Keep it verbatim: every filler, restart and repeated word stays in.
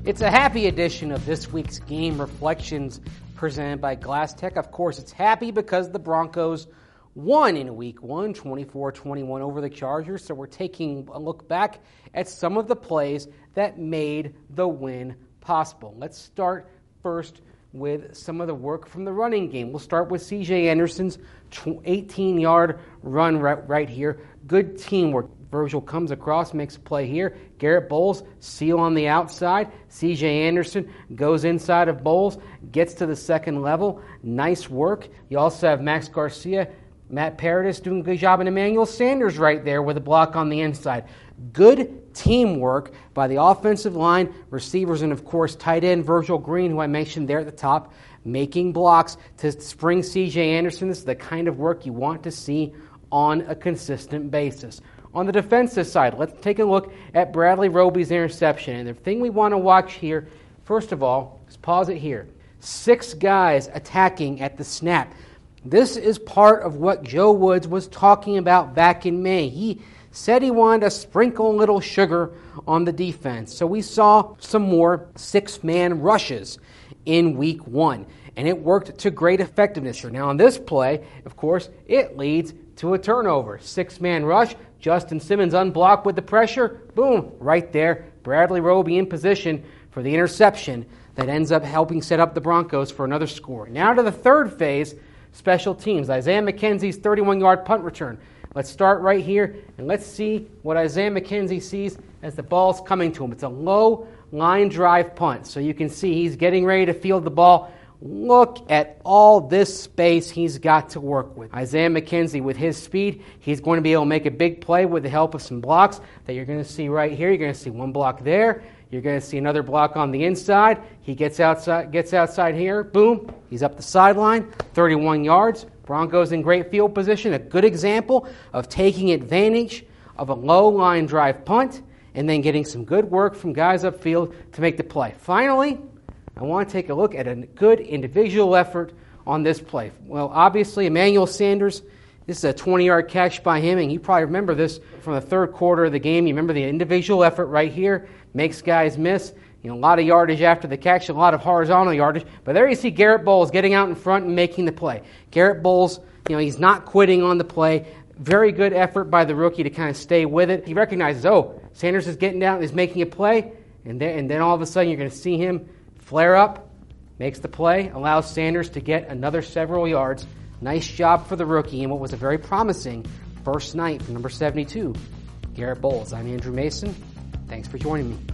It's a happy edition of this week's Game Reflections presented by Glass Tech. Of course, it's happy because the Broncos won in week one, twenty-four twenty-one over the Chargers. So we're taking a look back at some of the plays that made the win possible. Let's start first with some of the work from the running game. We'll start with C J Anderson's eighteen-yard run right, right here. Good teamwork. Virgil comes across, makes a play here. Garrett Bowles, seal on the outside. C J Anderson goes inside of Bowles, gets to the second level. Nice work. You also have Max Garcia, Matt Paradis doing a good job, and Emmanuel Sanders right there with a block on the inside. Good teamwork by the offensive line, receivers, and of course tight end Virgil Green, who I mentioned there at the top, making blocks to spring C J Anderson. This is the kind of work you want to see on a consistent basis. On the defensive side, let's take a look at Bradley Roby's interception. And the thing we want to watch here, first of all, is pause it here. Six guys attacking at the snap. This is part of what Joe Woods was talking about back in May. He said he wanted to sprinkle a little sugar on the defense. So we saw some more six-man rushes in week one, and it worked to great effectiveness. Now on this play, of course, it leads to a turnover. Six-man rush, Justin Simmons unblocked with the pressure, boom, right there. Bradley Roby in position for the interception that ends up helping set up the Broncos for another score. Now to the third phase, special teams. Isaiah McKenzie's thirty-one-yard punt return. Let's start right here, and let's see what Isaiah McKenzie sees as the ball's coming to him. It's a low line drive punt, so you can see he's getting ready to field the ball. Look at all this space he's got to work with. Isaiah McKenzie, with his speed, he's going to be able to make a big play with the help of some blocks that you're going to see right here. You're going to see one block there. You're going to see another block on the inside. He gets outside, gets outside here. Boom. He's up the sideline, thirty-one yards. Broncos in great field position. A good example of taking advantage of a low line drive punt and then getting some good work from guys upfield to make the play. Finally, I want to take a look at a good individual effort on this play. Well, obviously, Emmanuel Sanders, this is a twenty-yard catch by him, and you probably remember this from the third quarter of the game. You remember the individual effort right here, makes guys miss. You know, a lot of yardage after the catch, a lot of horizontal yardage. But there you see Garrett Bowles getting out in front and making the play. Garrett Bowles, you know, he's not quitting on the play. Very good effort by the rookie to kind of stay with it. He recognizes, oh, Sanders is getting down, is making a play, and then, and then all of a sudden you're going to see him flare up, makes the play, allows Sanders to get another several yards. Nice job for the rookie in what was a very promising first night for number seventy-two, Garrett Bowles. I'm Andrew Mason. Thanks for joining me.